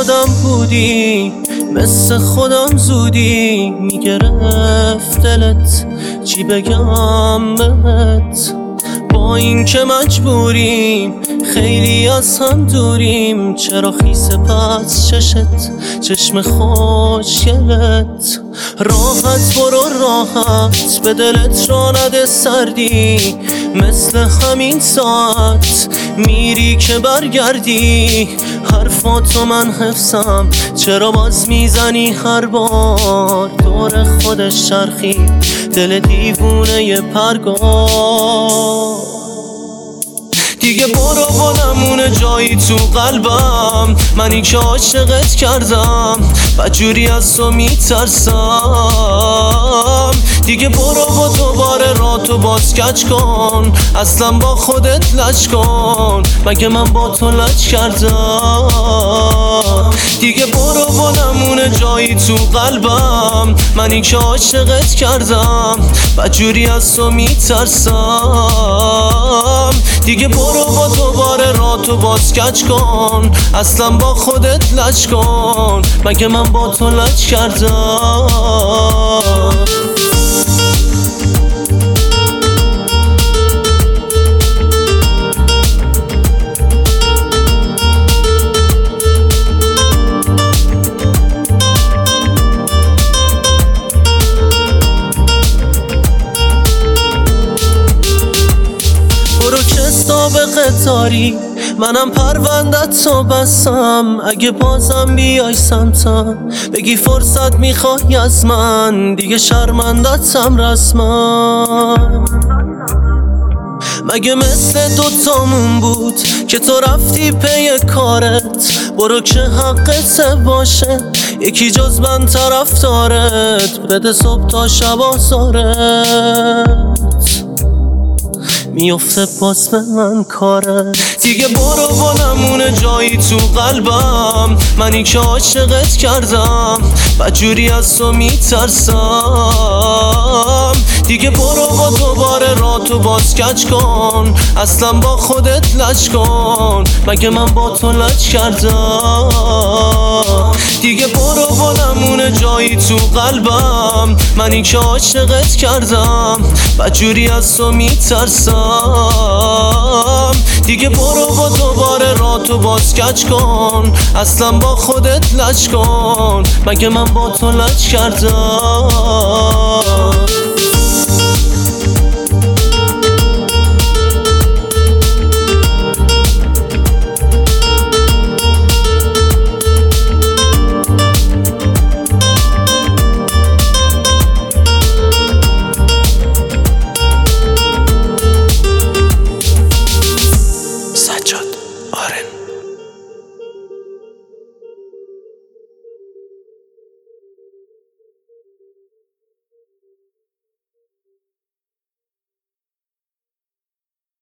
خودم بودی، مثل خودم زودی میگرفت دلت، چی بگم بهت؟ با این که مجبوریم خیلی از هم دوریم، چرا خیسه پس چشم خوشگلت؟ راحت برو راحت، به دلت را نده سردی، مثل همین ساعت میری که برگردی. حرفاتو من حفظم، چرا باز میزنی هر بار؟ دور خودش چرخی دل دیوونه پرگار. دیگه برو و نمونه جایی تو قلبم، منی که عاشقت کردم بدجوری از تو میترسم. دیگه برو و دوباره راتو باز کج کن، اصلا با خودت لج کن، مگه من با تو لج کردم؟ دیگه برو و نمونه جایی تو قلبم، منی که عاشقت کردم بدجوری از تو میترسم. دیگه برو و دوباره راتو باز کج کن، اصلا با خودت لج کن، مگه من با تو لج کردم؟ برو که سابقه داری، منم پروندت تو بستم. اگه بازم بیای سمتم بگی فرصت میخوای از من، دیگه شرمندتم رسما. مگه مثل دوتامون بود که تو رفتی پی کارت؟ برو که حقت باشه، یکی جز من طرفدارت، بده صبح تا شب آزارت میفته باز به من کارت. دیگه برو و نمونه جایی تو قلبم، منی که عاشقت کردم بدجوری از تو میترسم. دیگه برو و دوباره راتو باز کج کن، اصلا با خودت لج کن، مگه من با تو لج کردم؟ دیگه برو و نمونه جایی تو قلبم، منی که عاشقت کردم بدجوری از تو میترسم. دیگه برو و دوباره راتو باز کج کن، اصلا با خودت لج کن، مگه من با تو لج کردم؟